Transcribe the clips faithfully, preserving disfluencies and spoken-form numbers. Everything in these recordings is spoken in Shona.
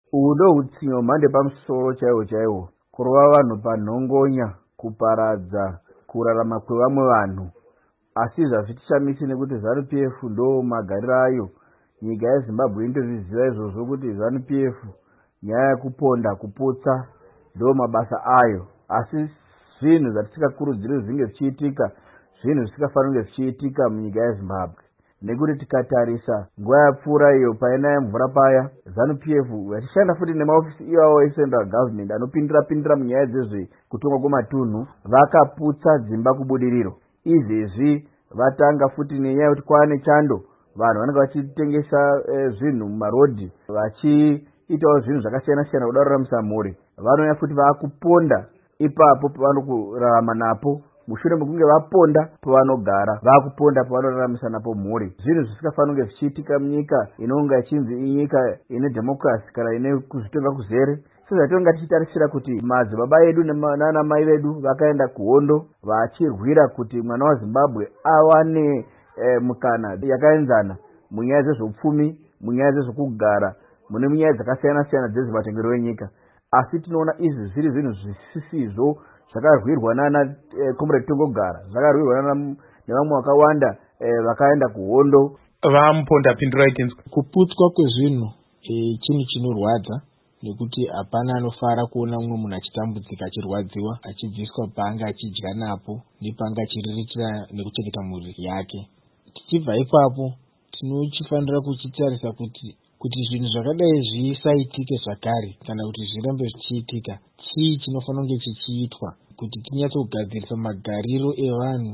udo utsinyo mande pamusoro chaiwo chaiwo kurova vanhu panhongonya kuparadza kurarama kwevamwe vanhu. Asi zvazvitichamisi nekuti ZANU P F ndo magariro ayo. Nyika yeZimbabwe indozviziva izvozvo kuti ZANU P F nyaya yekuponda kuputsa ndo mabasa ayo. Asi zvinhu zvatisikakurudziri zvinge zvichiitika zvinhu zvisikafanira kunge zvichiitika munyika yeZimbabwe. Nekuti tikatarisa nguva yapfuura iyo painaya mvura paya ZANU P F vachishanda futi nemaofisi iwawo eCentral Government anopindira pindira munyaya dzezvekutongwa kwematunhu vakaputsa dzimba kubudiriro. Izvezvi vatanga futi nenyaya yekuti kwane chando vanhu vanenge vachitengesa eh, zvinhu mumarodhi vachiitawo zvinhu zvakasiyana siyana kuda kuraramisa mhuri. Vanouya futi vakuponda ipapo pavanokurarama napo. Mushure mekunge vaponda pavanogara vakuponda pavanoraramisa napo mhuri. Zvinhu zvisikafanira kunge zvichiitika munyika inonga ichinzi inyika ine democracy kana ine kuzvitenga kuzere. Sezvatinonga tichitarisira kuti madzibaba edu nana mai vedu vakaenda kuhondo vachirwira kuti mwana waZimbabwe awane eh, mukana yakaenzana munyaya dzezveupfumi, munyaya dzezvekugara, mune munyaya dzakasiyana siyana dzezvematongerero enyika. Asi tinoona izvi zviri zvinhu zvisizvo zvakarwirwa nana eh, Comrade Tongogara, zvakarwirwa nana nevamwe vakawanda eh, vakaenda kuhondo. Vamuponda pindurai tinzwe. Kuputswa kwezvinhu eh, chinhu chinorwadza nekuti hapana anofara kuona umwe munhu achitambudzika achirwadziwa achibviswa paanga achidya napo nepaanga achiriritira nekuchengeta mhuri yake. Tichibva ipapo tinochifanira kuchitarisa kuti kuti zvinhu zvakadai zvisaitike zvakare kana kuti zvirambe zvichiitika chii chinofanira kunge chichiitwa kuti tinyatsogadzirisa magariro evanhu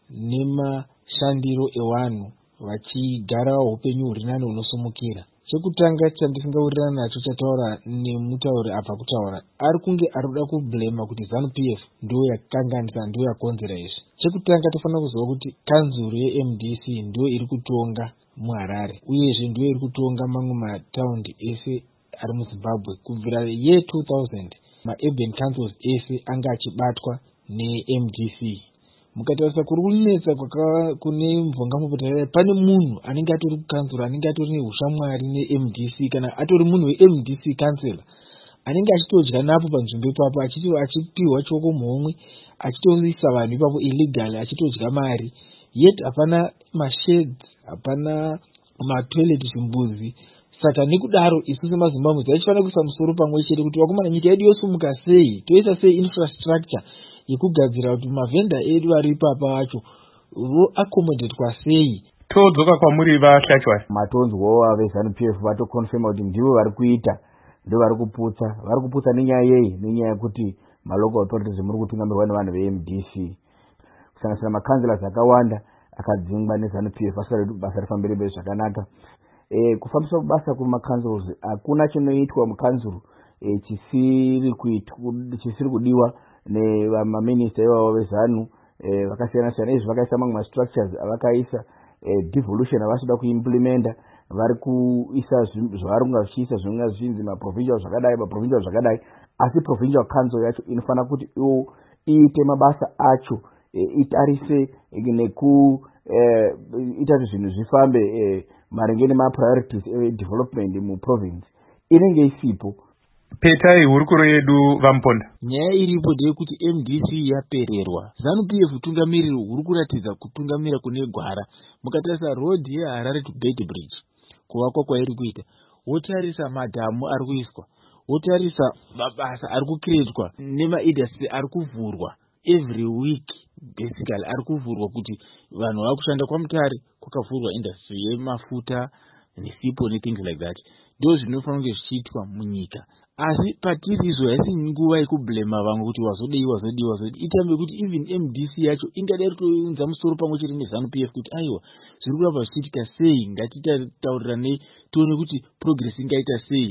nemashandiro evanhu vachigara upenyu huri nani hunosumukira. Chekutanga chandisingawirirana nacho chataura nemutauri abva kutaura ari kunge ari kuda kublema kuti ZANU P F ndo yakanganisa ndo yakonzera izvi. Chekutanga tofanira kuziva kuti kanzuru ye-M D C ndo iri kutonga muHarare uyezve ndo iri kutonga mamwe mataundi ese ari muZimbabwe. Kubvira ye two thousand ma-urban councils ese anga achibatwa ne-M D C. Mukatarisa kuri kunetsa kune mvonga pane munhu anenge atori kukanzura anenge atori neushamwari ne-M D C kana atori munhu we-M D C council anenge achitodya napo panzvimbo ipapo achipiwa choko muhomwe achitoisa vanhu ipapo illegal achitodya mari. Yet hapana masheds, hapana matoilet zvimbuzi. Saka nekudaro isu semaZimbabwe taifanira kuisa musoro pamwe chete kuti wakomana nyika yedu yosumuka sei, toisa sei infrastructure yekugadzira kuti mavhenda edu ari ipapa vacho vo accommodate kwa sei. Todzoka kwamuri vahlachwa matonzwawo veZANU P F vatokonfirma kuti ndivo vari kuita, ndo vari kuputsa. Vari kuputsa nenyaya yei? Nenyaya yekuti malocal authorities muri kutungamirwa nevanhu ve-M D C. Kusanganisira makanzilasi akawanda akadzingwa neZANU P F asati basa rifambire mberi zvakanaka. E, kufambiswa basa kumakanzuru hakuna chinoitwa mukanzuru e, chisiri kuitwa chisiri kudiwa nevamaminista ivavo vezANU e, vakasiyana siyana. Izvi vakaisa mamwe mastructures avakaisa e, devolution avachida kuimplementa. Vari kuisa zvavari kunga zvichiisa zvinonga zvichinzi maprovincial zvakadai maprovincial zvakadai. Asi provincial council yacho inofanira kuti iite mabasa acho e, itarise neku e, ita zvinhu zvifambe e, maringe nemapriorities edevelopment muprovince inenge isipo. Petai hurukuro yedu vamuponda. Nyaya iripo ndeyekuti M D C yapererwa. ZANU P F tungamiriro huri kuratidza kutungamira kune gwara. Mukatarisa road yeHarare to Bed Bridge kuvakwa kwairi kuita, wotarisa madhamu ari kuiswa, wotarisa mabasa ari kukiretwa nemaindustry ari kuvhurwa every week. Basically ari kuvhurwa kuti vanhu vakushanda kwaMutare kwakavhurwa industry yemafuta nesipo nethings like that. Ndo zvinofanira kunge zvichiitwa munyika. Asi patirizvo haisi nguva yekublema vamwe kuti wazodei wazodei wazodei. Itambe kuti even M D C yacho ingada kutounza musoro pamwe chete neZANU P F kuti aiwa zviri kuramba zvichiitika sei, ngatitaurirane tione kuti progress ingaita sei.